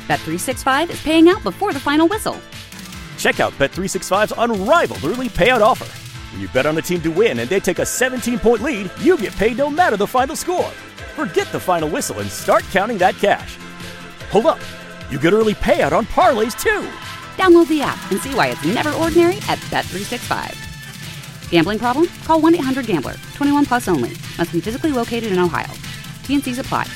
Bet365 is paying out before the final whistle. Check out Bet365's unrivaled early payout offer. When you bet on a team to win and they take a 17-point lead, you get paid no matter the final score. Forget the final whistle and start counting that cash. Hold up. You get early payout on parlays, too. Download the app and see why it's never ordinary at Bet365. Gambling problem? Call 1-800-GAMBLER. 21 plus only. Must be physically located in Ohio. T&Cs apply.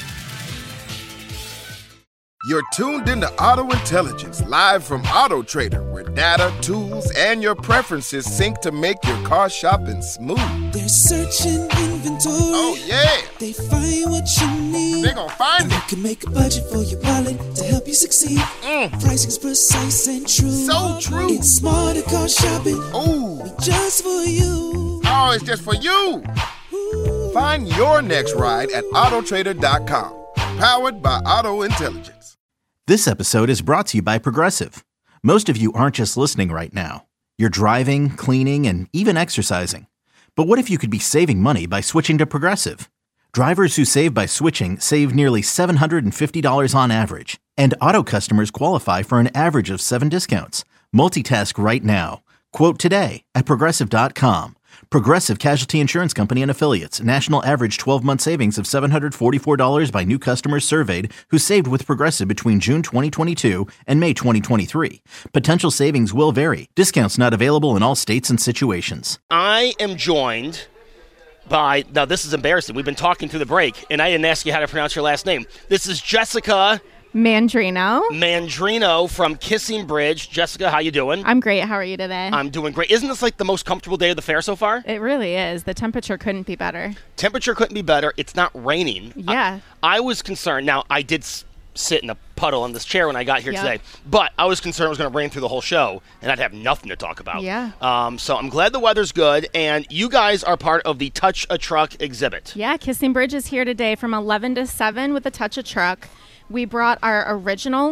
You're tuned into Auto Intelligence, live from Auto Trader, where data, tools, and your preferences sync to make your car shopping smooth. They're searching inventory. Oh, yeah. They find what you need. They're gonna find it. You can make a budget for your wallet to help you succeed. Pricing's precise and true. So true. It's smarter car shopping. Ooh. Just for you. Oh, it's just for you. Ooh. Find your next ride at Autotrader.com. Powered by Auto Intelligence. This episode is brought to you by Progressive. Most of you aren't just listening right now. You're driving, cleaning, and even exercising. But what if you could be saving money by switching to Progressive? Drivers who save by switching save nearly $750 on average. And auto customers qualify for an average of 7 discounts. Multitask right now. Quote today at Progressive.com. Progressive Casualty Insurance Company and Affiliates. National average 12-month savings of $744 by new customers surveyed who saved with Progressive between June 2022 and May 2023. Potential savings will vary. Discounts not available in all states and situations. I am joined by, now this is embarrassing, we've been talking through the break, and I didn't ask you how to pronounce your last name. This is Jessica Mandrino from Kissing Bridge. Jessica, how you doing? I'm great. How are you today? I'm doing great. Isn't this like the most comfortable day of the fair so far? It really is. The temperature couldn't be better. Temperature couldn't be better. It's not raining. Yeah. I was concerned. Now, I did sit in a puddle on this chair when I got here today, but I was concerned it was going to rain through the whole show, and I'd have nothing to talk about. Yeah. So I'm glad the weather's good, and you guys are part of the Touch a Truck exhibit. Yeah, Kissing Bridge is here today from 11 to 7 with the Touch a Truck. We brought our original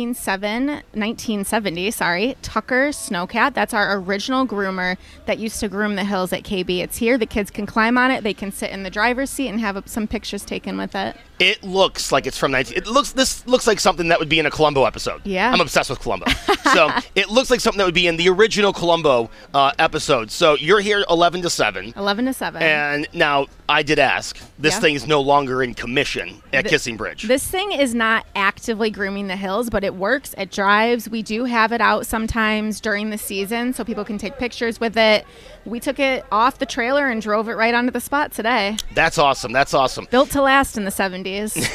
1970 Tucker Snowcat. That's our original groomer that used to groom the hills at KB. It's here. The kids can climb on it. They can sit in the driver's seat and have some pictures taken with it. It looks like it's from This looks like something that would be in a Columbo episode. Yeah. I'm obsessed with Columbo. So it looks like something that would be in the original Columbo episode. So you're here 11 to 7. 11 to 7. And now I did ask. This thing is no longer in commission at Kissing Bridge. This thing is not actively grooming the hills, but it works. It drives. We do have it out sometimes during the season so people can take pictures with it. We took it off the trailer and drove it right onto the spot today. That's awesome. That's awesome. Built to last in the 70s.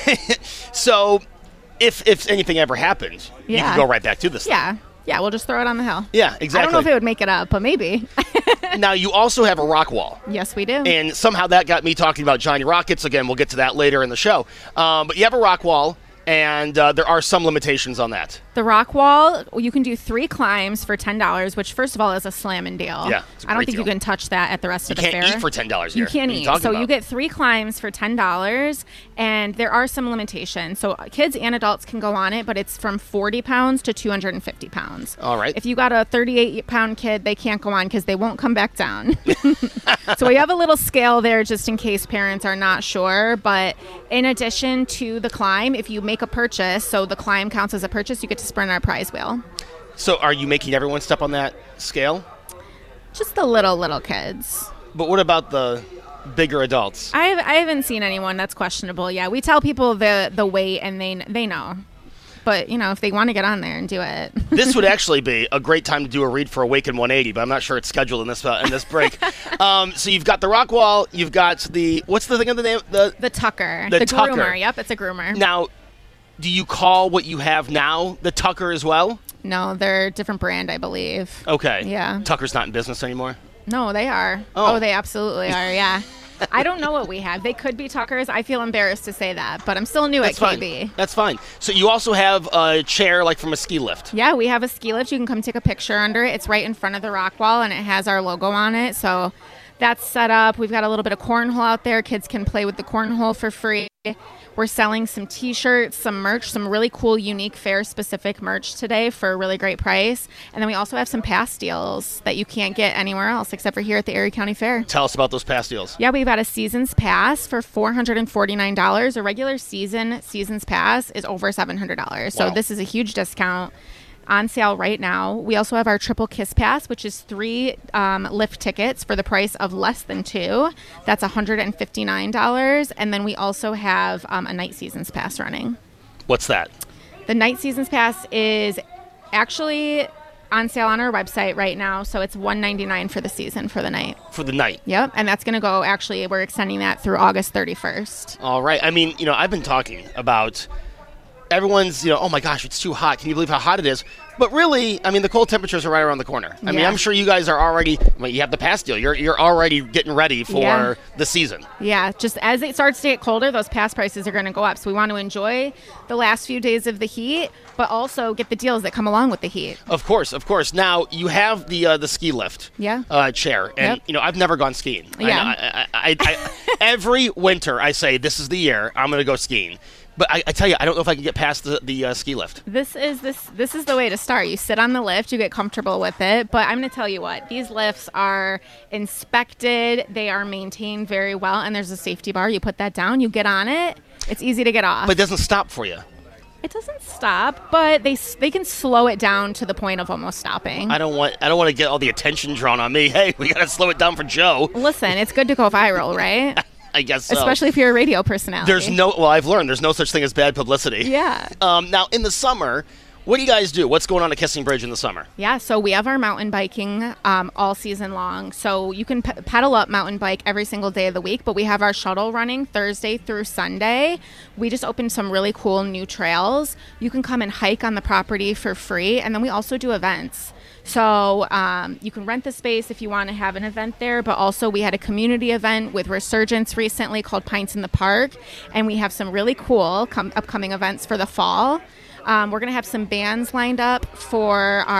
So if anything ever happened, you can go right back to this thing. Yeah, we'll just throw it on the hill. Yeah, exactly. I don't know if it would make it up, but maybe. Now, you also have a rock wall. Yes, we do. And somehow that got me talking about Johnny Rockets. Again, we'll get to that later in the show. But you have a rock wall, and there are some limitations on that. The rock wall, you can do 3 climbs for $10, which first of all is a slamming deal. Yeah, it's a I don't great think deal. you can touch that at the rest of the fair. You can't eat for $10 here. You can't eat. So about? You get 3 climbs for $10, and there are some limitations. So kids and adults can go on it, but it's from 40 pounds to 250 pounds. All right. If you got a 38-pound kid, they can't go on because they won't come back down. So we have a little scale there just in case parents are not sure. But in addition to the climb, if you make a purchase, so the climb counts as a purchase, you get to spin our prize wheel. So are you making everyone step on that scale? Just the little kids. But what about the bigger adults? I haven't seen anyone that's questionable. Yeah, we tell people the weight and they know. But, if they want to get on there and do it. This would actually be a great time to do a read for Awaken 180, but I'm not sure it's scheduled in this break. So you've got the rock wall. You've got what's the thing of the name? The Tucker. The Tucker. Groomer. Yep, it's a groomer. Now, do you call what you have now the Tucker as well? No, they're a different brand, I believe. Okay. Yeah. Tucker's not in business anymore? No, they are. Oh, they absolutely are, yeah. I don't know what we have. They could be Tuckers. I feel embarrassed to say that, but I'm still new at KB. That's fine. So you also have a chair like from a ski lift. Yeah, we have a ski lift. You can come take a picture under it. It's right in front of the rock wall, and it has our logo on it. So that's set up. We've got a little bit of cornhole out there. Kids can play with the cornhole for free. We're selling some t-shirts, some merch, some really cool, unique, fair-specific merch today for a really great price. And then we also have some pass deals that you can't get anywhere else except for here at the Erie County Fair. Tell us about those pass deals. Yeah, we've got a season's pass for $449. A regular season's pass is over $700. So this is a huge discount on sale right now. We also have our Triple Kiss Pass, which is 3 lift tickets for the price of less than 2. That's $159. And then we also have a Night Seasons Pass running. What's that? The Night Seasons Pass is actually on sale on our website right now, so it's $199 for the season for the night. For the night. Yep, and that's going to go, actually, we're extending that through August 31st. All right. I mean, I've been talking about everyone's, oh my gosh, it's too hot. Can you believe how hot it is? But really, I mean, the cold temperatures are right around the corner. I mean, I'm sure you guys are already, you have the pass deal. You're already getting ready for the season. Yeah, just as it starts to get colder, those pass prices are going to go up. So we want to enjoy the last few days of the heat, but also get the deals that come along with the heat. Of course. Now, you have the ski lift chair. And, I've never gone skiing. Yeah. I every winter, I say, this is the year I'm going to go skiing. But I tell you, I don't know if I can get past the ski lift. This is the way to start. You sit on the lift, you get comfortable with it. But I'm going to tell you what, these lifts are inspected, they are maintained very well, and there's a safety bar. You put that down, you get on it. It's easy to get off. But it doesn't stop for you. It doesn't stop, but they can slow it down to the point of almost stopping. I don't want to get all the attention drawn on me. Hey, we got to slow it down for Joe. Listen, it's good to go viral, right? I guess so. Especially if you're a radio personality. I've learned there's no such thing as bad publicity. Yeah. Now, in the summer, what do you guys do? What's going on at Kissing Bridge in the summer? Yeah, so we have our mountain biking all season long. So you can pedal up mountain bike every single day of the week, but we have our shuttle running Thursday through Sunday. We just opened some really cool new trails. You can come and hike on the property for free, and then we also do events. So you can rent the space if you want to have an event there, but also we had a community event with Resurgence recently called Pints in the Park, and we have some really cool upcoming events for the fall. We're going to have some bands lined up for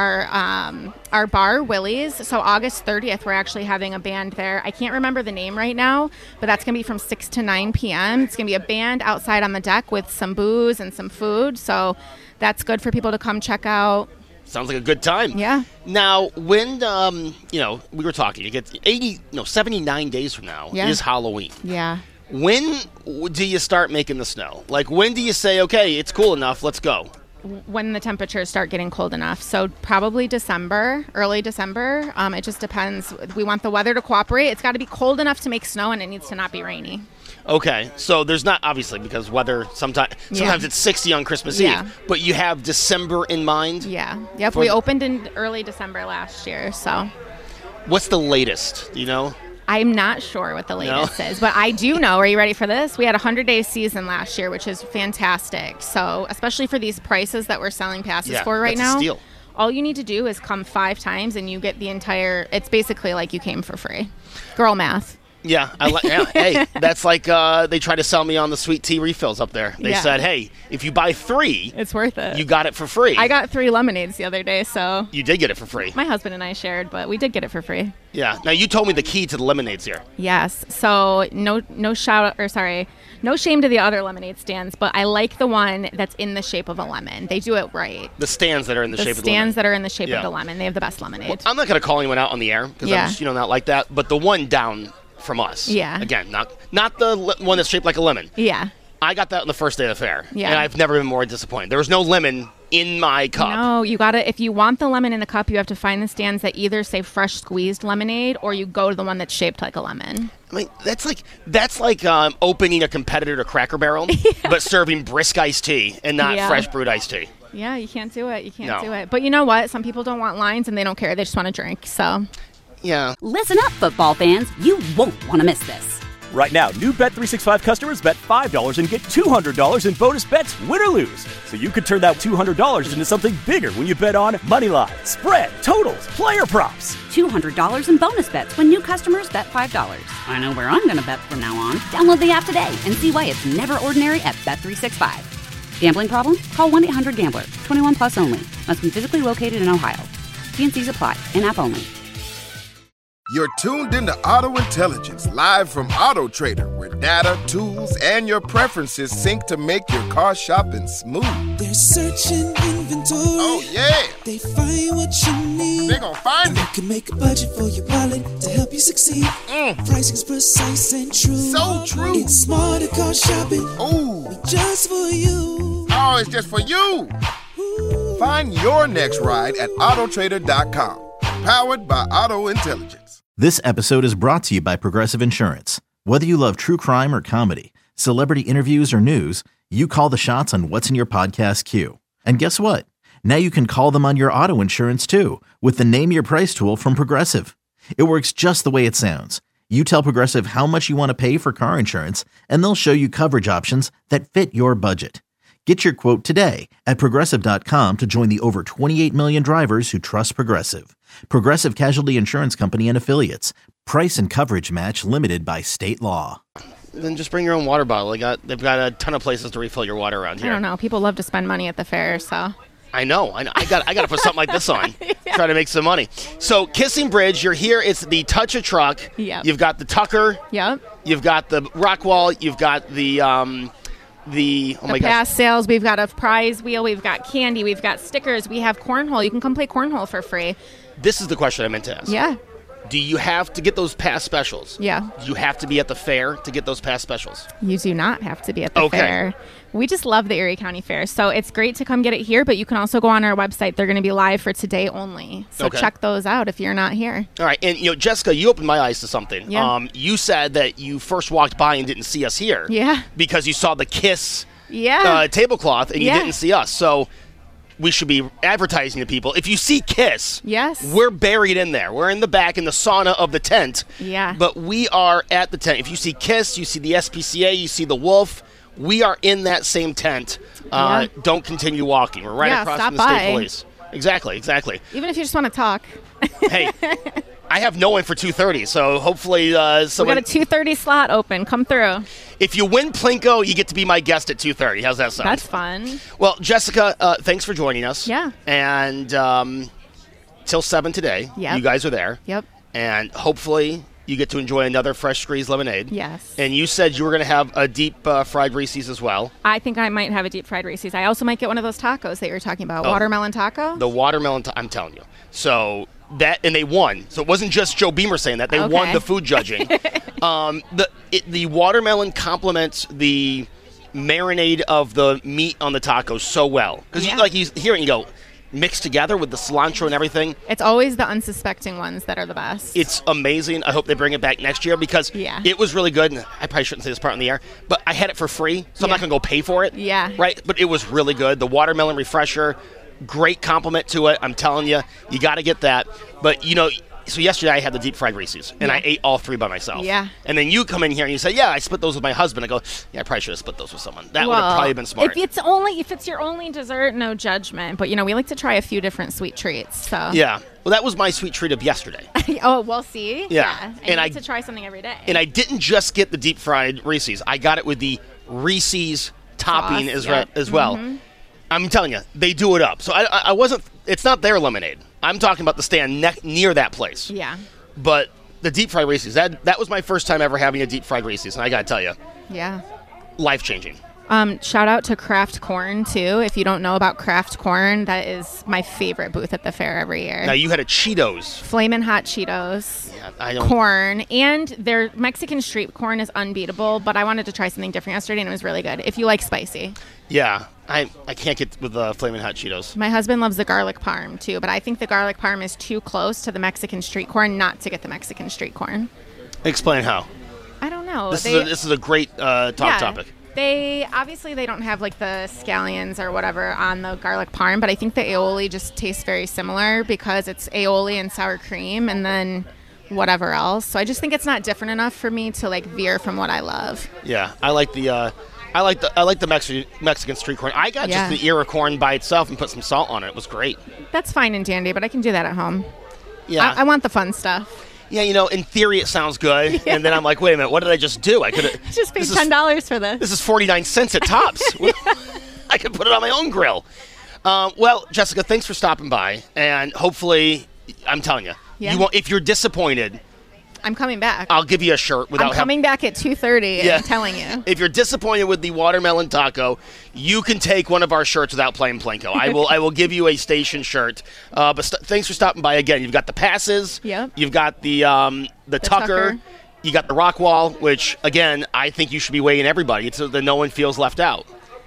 our bar, Willie's. So August 30th, we're actually having a band there. I can't remember the name right now, but that's going to be from 6 to 9 p.m. It's going to be a band outside on the deck with some booze and some food. So that's good for people to come check out. Sounds like a good time. Yeah. Now, when, we were talking, it gets 79 days from now is Halloween. Yeah. When do you start making the snow? Like, when do you say, okay, it's cool enough, let's go? When the temperatures start getting cold enough. So probably December, early December. It just depends. We want the weather to cooperate. It's got to be cold enough to make snow, and it needs to not be rainy. Okay, so there's not, obviously, because weather, sometimes it's 60 on Christmas Eve, but you have December in mind? Yeah. Yep, we opened in early December last year, so. What's the latest, do you know? I'm not sure what the latest is, but I do know. Are you ready for this? We had a 100-day season last year, which is fantastic. So, especially for these prices that we're selling passes for right now. A steal. All you need to do is come 5 times, and you get the entire, it's basically like you came for free. Girl math. Yeah, hey, that's like they tried to sell me on the sweet tea refills up there. They said, hey, if you buy 3, it's worth it. You got it for free. I got 3 lemonades the other day, so. You did get it for free. My husband and I shared, but we did get it for free. Yeah. Now, you told me the key to the lemonades here. Yes. So no shame to the other lemonade stands, but I like the one that's in the shape of a lemon. They do it right. The stands that are in the shape of the lemon. The stands that are in the shape of the lemon. They have the best lemonade. Well, I'm not going to call anyone out on the air because I'm just, not like that. But the one down from us. Yeah. Again, not the one that's shaped like a lemon. Yeah. I got that on the first day of the fair. Yeah. And I've never been more disappointed. There was no lemon in my cup. No, you gotta, if you want the lemon in the cup, you have to find the stands that either say fresh squeezed lemonade or you go to the one that's shaped like a lemon. I mean, that's like opening a competitor to Cracker Barrel, but serving brisk iced tea and not fresh brewed iced tea. Yeah, you can't do it. You can't do it. But you know what? Some people don't want lines and they don't care. They just want to drink, so. Yeah. Listen up, football fans. You won't want to miss this. Right now, new Bet365 customers bet $5 and get $200 in bonus bets, win or lose. So you could turn that $200 into something bigger when you bet on money line, spread, totals, player props. $200 in bonus bets when new customers bet $5. I know where I'm going to bet from now on. Download the app today and see why it's never ordinary at Bet365. Gambling problem? Call 1-800-GAMBLER. 21 plus only. Must be physically located in Ohio. T&Cs apply. In-app only. You're tuned into Auto Intelligence, live from Auto Trader, where data, tools, and your preferences sync to make your car shopping smooth. They're searching inventory. Oh, yeah. They find what you need. They gon' find and it. You can make a budget for your wallet to help you succeed. Pricing's precise and true. So true. It's smarter car shopping. Ooh. Just for you. Oh, it's just for you. Find your next ride at autotrader.com. Powered by Auto Intelligence. This episode is brought to you by Progressive Insurance. Whether you love true crime or comedy, celebrity interviews or news, you call the shots on what's in your podcast queue. And guess what? Now you can call them on your auto insurance too with the Name Your Price tool from Progressive. It works just the way it sounds. You tell Progressive how much you want to pay for car insurance, and they'll show you coverage options that fit your budget. Get your quote today at Progressive.com to join the over 28 million drivers who trust Progressive. Progressive Casualty Insurance Company and Affiliates. Price and coverage match limited by state law. Then just bring your own water bottle. They've got a ton of places to refill your water around here. I don't know. People love to spend money at the fair, so. I know. I got to put something like this on. Try to make some money. So Kissing Bridge, you're here. It's the Touch a Truck. Yep. You've got the Tucker. Yep. You've got the Rockwall. You've got the pass sales. We've got a prize wheel. We've got candy. We've got stickers. We have cornhole. You can come play cornhole for free. This is the question I meant to ask. Yeah. Do you have to get those pass specials? Yeah. Do you have to be at the fair to get those pass specials? You do not have to be at the fair. We just love the Erie County Fair. So it's great to come get it here, but you can also go on our website. They're going to be live for today only. So check those out if you're not here. All right. And, Jessica, you opened my eyes to something. Yeah. You said that you first walked by and didn't see us here. Yeah. Because you saw the Kiss tablecloth and you didn't see us. So we should be advertising to people. If you see Kiss, yes, we're buried in there. We're in the back in the sauna of the tent. Yeah. But we are at the tent. If you see Kiss, you see the SPCA, you see the Wolf, we are in that same tent. Don't continue walking. We're right across from the state police. Exactly. Even if you just want to talk. Hey, I have no one for 2:30, so hopefully someone... We got a 2:30 slot open. Come through. If you win Plinko, you get to be my guest at 2:30. How's that sound? That's fun. Well, Jessica, thanks for joining us. Yeah. And till 7 today, you guys are there. Yep. And hopefully you get to enjoy another fresh squeezed lemonade. Yes. And you said you were going to have a deep fried Reese's as well. I think I might have a deep fried Reese's. I also might get one of those tacos that you were talking about. Watermelon taco? The watermelon I'm telling you. So that, and they won. So it wasn't just Joe Beamer saying that. They won the food judging. The watermelon complements the marinade of the meat on the tacos so well. Because you hear it and you go, mixed together with the cilantro and everything. It's always the unsuspecting ones that are the best. It's amazing. I hope they bring it back next year because it was really good. And I probably shouldn't say this part in the air, but I had it for free, so I'm not going to go pay for it. Yeah. Right? But it was really good. The watermelon refresher, great compliment to it. I'm telling you, you got to get that. But, so yesterday I had the deep fried Reese's, and I ate all three by myself. Yeah. And then you come in here and you say, I split those with my husband. I go, I probably should have split those with someone. That would have probably been smart. If it's your only dessert, no judgment. But, we like to try a few different sweet treats. So. Yeah. Well, that was my sweet treat of yesterday. Oh, well, see? Yeah. And I like to try something every day. And I didn't just get the deep fried Reese's. I got it with the Reese's topping as well. Mm-hmm. I'm telling you, they do it up. So I wasn't, it's not their lemonade. I'm talking about the stand near that place. Yeah. But the deep fried Reese's, that was my first time ever having a deep fried Reese's, and I got to tell you. Yeah. Life-changing. Shout out to Kraft Corn, too. If you don't know about Kraft Corn, that is my favorite booth at the fair every year. Now, you had a Cheetos. Flamin' Hot Cheetos. Yeah, corn. And their Mexican street corn is unbeatable, but I wanted to try something different yesterday, and it was really good. If you like spicy. Yeah. I can't get with the Flamin' Hot Cheetos. My husband loves the garlic parm, too, but I think the garlic parm is too close to the Mexican street corn not to get the Mexican street corn. Explain how. I don't know. This is a great topic. They don't have like the scallions or whatever on the garlic parm, but I think the aioli just tastes very similar because it's aioli and sour cream and then whatever else. So I just think it's not different enough for me to like veer from what I love. Yeah, I like the Mexican street corn. I got just the ear of corn by itself and put some salt on it. It was great. That's fine and dandy, but I can do that at home. Yeah, I want the fun stuff. Yeah, in theory it sounds good, and then I'm like, wait a minute, what did I just do? I could have just paid $10 for this. This is 49 cents at Tops. I could put it on my own grill. Well, Jessica, thanks for stopping by, and hopefully, I'm telling you, you won't. If you're disappointed, I'm coming back. I'll give you a shirt. I'm coming back at 2:30. Yeah. I'm telling you. If you're disappointed with the watermelon taco, you can take one of our shirts without playing Plinko. I will give you a station shirt. But thanks for stopping by again. You've got the passes. Yep. You've got the Tucker. You got the Rockwall, which again I think you should be weighing everybody so that no one feels left out.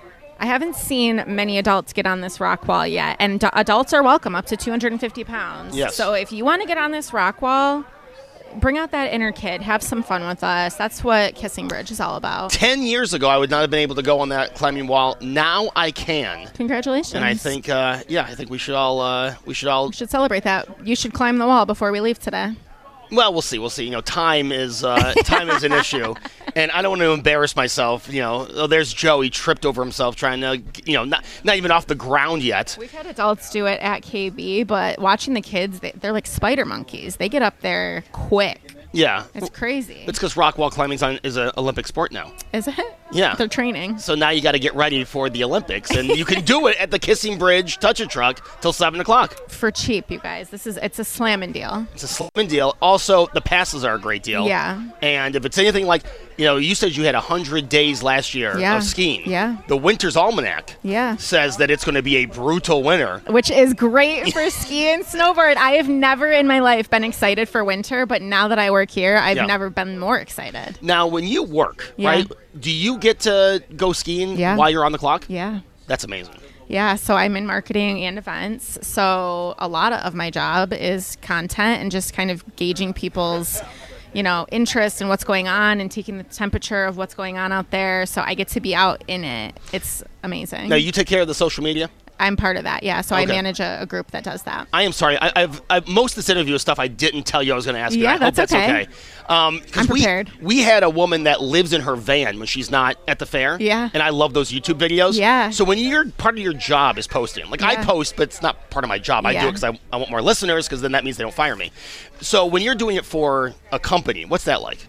I haven't seen many adults get on this rock wall yet, and adults are welcome up to 250 pounds. Yes. So if you want to get on this rock wall, bring out that inner kid. Have some fun with us. That's what Kissing Bridge is all about. 10 years ago, I would not have been able to go on that climbing wall. Now I can. Congratulations. And I think, I think we should all. We should celebrate that. You should climb the wall before we leave today. Well, we'll see. We'll see. Time is an issue, and I don't want to embarrass myself. There's Joe. He tripped over himself trying to, not even off the ground yet. We've had adults do it at KB, but watching the kids, they're like spider monkeys. They get up there quick. Yeah. It's crazy. It's because rock wall climbing is an Olympic sport now. Is it? Yeah. They're training. So now you got to get ready for the Olympics, and you can do it at the Kissing Bridge Touch-A-Truck till 7 o'clock. For cheap, you guys. It's a slamming deal. It's a slamming deal. Also, the passes are a great deal. Yeah. And if it's anything like, you said you had 100 days last year of skiing. Yeah. The Winter's Almanac says that it's going to be a brutal winter. Which is great for ski and snowboard. I have never in my life been excited for winter, but now that I work here, I've never been more excited. Now, when you work, right, do you get to go skiing while you're on the clock? Yeah. That's amazing. Yeah, so I'm in marketing and events. So a lot of my job is content and just kind of gauging people's interest in what's going on and taking the temperature of what's going on out there. So I get to be out in it. It's amazing. Now, you take care of the social media? I'm part of that, yeah. So I manage a group that does that. I am sorry. I've most of this interview is stuff I didn't tell you I was going to ask you. Yeah, I hope that's okay. I'm prepared. We had a woman that lives in her van when she's not at the fair. Yeah. And I love those YouTube videos. Yeah. So when part of your job is posting, like I post, but it's not part of my job. I do it because I want more listeners, because then that means they don't fire me. So when you're doing it for a company, what's that like?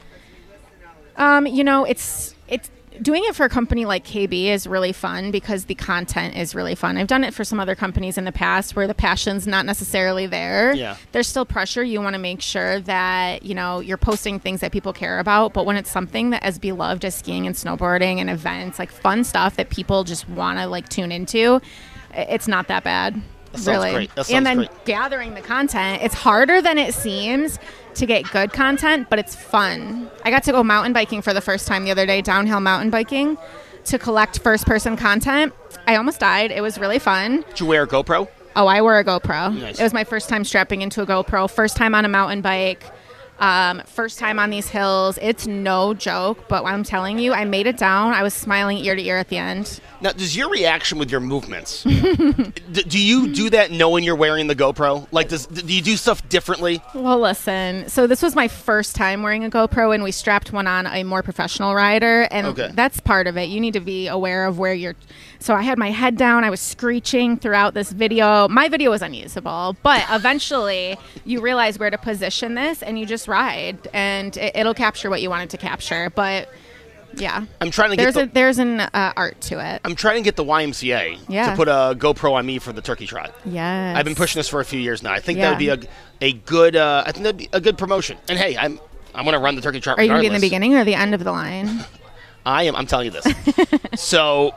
It's doing it for a company like KB is really fun because the content is really fun. I've done it for some other companies in the past where the passion's not necessarily there. Yeah. There's still pressure. You want to make sure that, you're posting things that people care about. But when it's something that as beloved as skiing and snowboarding and events, like fun stuff that people just want to tune into, it's not that bad. That sounds really great. That sounds and then great. Gathering the content, it's harder than it seems to get good content, but it's fun. I got to go mountain biking for the first time the other day, downhill mountain biking, to collect first-person content. I almost died. It was really fun. Did you wear a GoPro? Oh, I wore a GoPro. Nice. It was my first time strapping into a GoPro, first time on a mountain bike, first time on these hills. It's no joke, but I'm telling you, I made it down. I was smiling ear to ear at the end. Now, does your reaction with your movements, do you do that knowing you're wearing the GoPro? Like, do you do stuff differently? Well, listen. So this was my first time wearing a GoPro, and we strapped one on a more professional rider, and that's part of it. You need to be aware of where you're. So I had my head down. I was screeching throughout this video. My video was unusable, but eventually you realize where to position this, and you just ride, and it'll capture what you want it to capture. But yeah, I'm trying to there's an art to it. I'm trying to get the YMCA to put a GoPro on me for the turkey trot. Yes. I've been pushing this for a few years now. I think that would be a good. I think that'd be a good promotion. And hey, I'm going to run the turkey trot. Are you going to be in regardless. the beginning or the end of the line? I am. I'm telling you this. So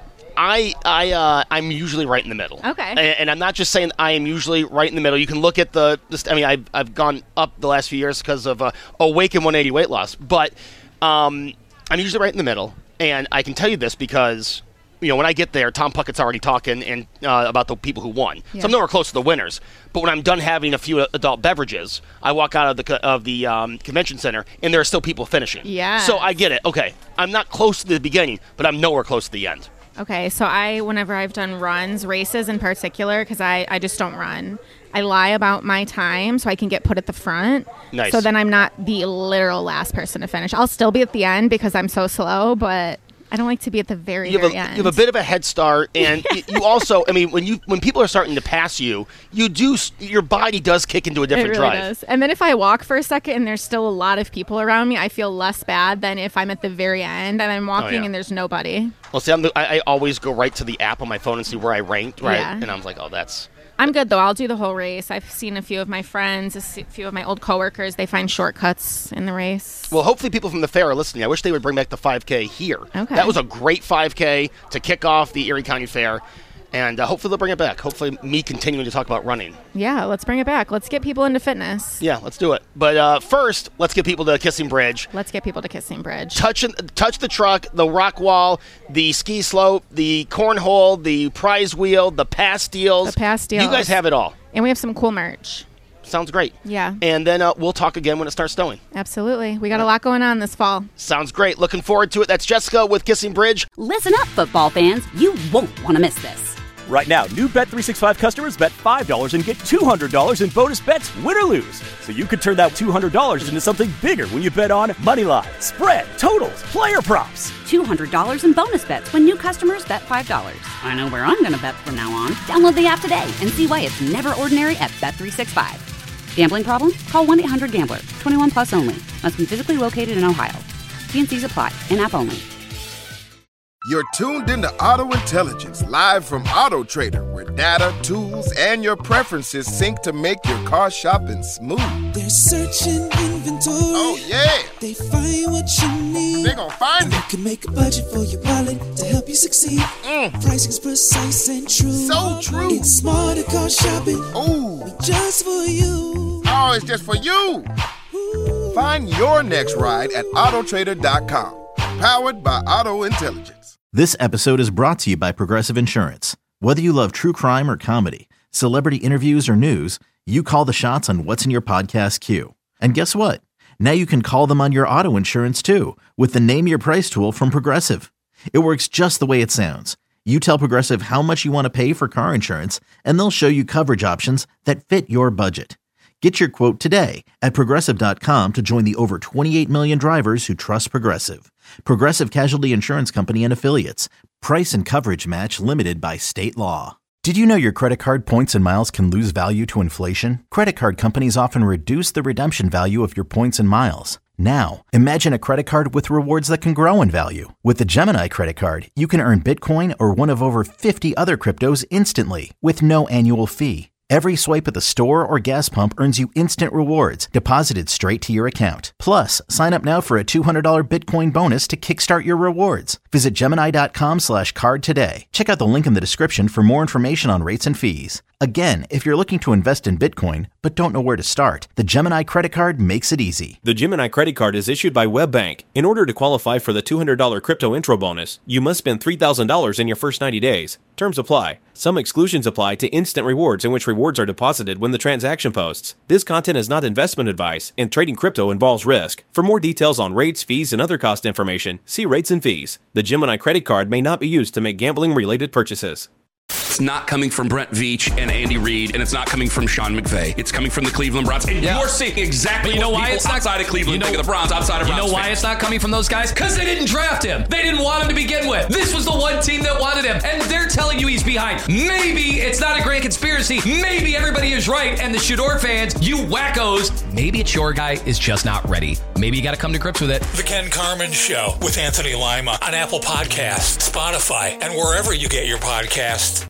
I'm usually right in the middle. Okay. And I'm not just saying I am usually right in the middle. You can look at I've gone up the last few years because of Awaken 180 weight loss, but I'm usually right in the middle. And I can tell you this because when I get there, Tom Puckett's already talking and about the people who won. Yeah. So I'm nowhere close to the winners. But when I'm done having a few adult beverages, I walk out of the convention center, and there are still people finishing. Yeah. So I get it. Okay, I'm not close to the beginning, but I'm nowhere close to the end. Okay, so whenever I've done races in particular, because I just don't run, I lie about my time so I can get put at the front. Nice. So then I'm not the literal last person to finish. I'll still be at the end because I'm so slow, but I don't like to be at the very end. You have a bit of a head start, and you also, when people are starting to pass you, your body does kick into a different it really drive. does. And then if I walk for a second and there's still a lot of people around me, I feel less bad than if I'm at the very end and I'm walking and there's nobody. Well, see, I always go right to the app on my phone and see where I ranked, right? Yeah. And I'm like, oh, that's I'm good, though. I'll do the whole race. I've seen a few of my friends, a few of my old coworkers. They find shortcuts in the race. Well, hopefully people from the fair are listening. I wish they would bring back the 5K here. Okay. That was a great 5K to kick off the Erie County Fair. And hopefully they'll bring it back. Hopefully me continuing to talk about running. Yeah, let's bring it back. Let's get people into fitness. Yeah, let's do it. But first, let's get people to Kissing Bridge. Let's get people to Kissing Bridge. Touch the truck, the rock wall, the ski slope, the cornhole, the prize wheel, the pass deals. The pass deals. You guys have it all. And we have some cool merch. Sounds great. Yeah. And then we'll talk again when it starts snowing. Absolutely. We got a lot going on this fall. Sounds great. Looking forward to it. That's Jessica with Kissing Bridge. Listen up, football fans. You won't want to miss this. Right now, new Bet365 customers bet $5 and get $200 in bonus bets, win or lose. So you could turn that $200 into something bigger when you bet on moneyline, spread, totals, player props. $200 in bonus bets when new customers bet $5. I know where I'm going to bet from now on. Download the app today and see why it's never ordinary at Bet365. Gambling problem? Call 1-800-GAMBLER. 21 plus only. Must be physically located in Ohio. T&Cs apply. In-app only. You're tuned into Auto Intelligence, live from Auto Trader, where data, tools, and your preferences sync to make your car shopping smooth. They're searching inventory. Oh, yeah. They find what you need. They gon' find You it. can make a budget for your wallet to help you succeed. Pricing's precise and true. So true. It's smarter car shopping. Ooh. Just for you. Oh, it's just for you. Find your next ride at Autotrader.com. Powered by Auto Intelligence. This episode is brought to you by Progressive Insurance. Whether you love true crime or comedy, celebrity interviews or news, you call the shots on what's in your podcast queue. And guess what? Now you can call them on your auto insurance too with the Name Your Price tool from Progressive. It works just the way it sounds. You tell Progressive how much you want to pay for car insurance, and they'll show you coverage options that fit your budget. Get your quote today at Progressive.com to join the over 28 million drivers who trust Progressive. Progressive Casualty Insurance Company and Affiliates. Price and coverage match limited by state law. Did you know your credit card points and miles can lose value to inflation? Credit card companies often reduce the redemption value of your points and miles. Now, imagine a credit card with rewards that can grow in value. With the Gemini credit card, you can earn Bitcoin or one of over 50 other cryptos instantly with no annual fee. Every swipe at the store or gas pump earns you instant rewards deposited straight to your account. Plus, sign up now for a $200 Bitcoin bonus to kickstart your rewards. Visit Gemini.com/card today. Check out the link in the description for more information on rates and fees. Again, if you're looking to invest in Bitcoin but don't know where to start, the Gemini credit card makes it easy. The Gemini credit card is issued by WebBank. In order to qualify for the $200 crypto intro bonus, you must spend $3,000 in your first 90 days. Terms apply. Some exclusions apply to instant rewards in which rewards are deposited when the transaction posts. This content is not investment advice, and trading crypto involves risk. For more details on rates, fees, and other cost information, see rates and fees. The Gemini credit card may not be used to make gambling-related purchases. It's not coming from Brent Veach and Andy Reid, and it's not coming from Sean McVay. It's coming from the Cleveland Browns. And you're seeing exactly what people outside of Cleveland think of the Browns, outside of Browns. You know why it's not coming from those guys? Because they didn't draft him. They didn't want him to begin with. This was the one team that wanted him, and they're telling you he's behind. Maybe it's not a grand conspiracy. Maybe everybody is right, and the Shador fans, you wackos, maybe it's your guy is just not ready. Maybe you got to come to grips with it. The Ken Carman Show with Anthony Lima on Apple Podcasts, Spotify, and wherever you get your podcasts.